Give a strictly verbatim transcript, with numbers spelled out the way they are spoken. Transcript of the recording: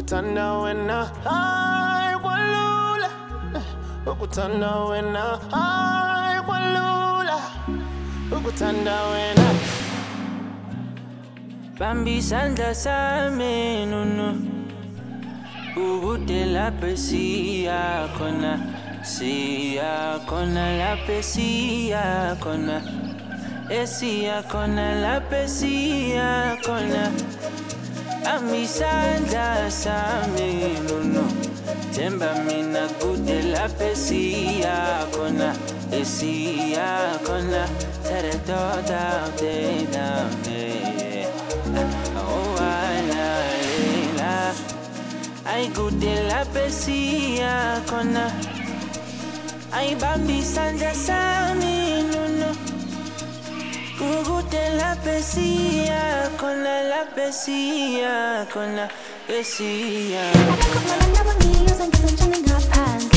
ukuthanda wena hayi kwalula ukuthanda wena hayi kwalula ukuthanda wena Bambi isandla sami nunu Ubude lapho siya khona siya khona lapho siya khona Esiya khona lapho siya khona Bambi isandla sami nunu Themba mina kude lapho siya khona Esiya khona Tear it all down, down, down, yeah. Oh, la, la, I go de la pesia kona. I bambi sanja sami nuno. Go de la pesia kona, la pesia kona, pesia. I got my number, using, using, using,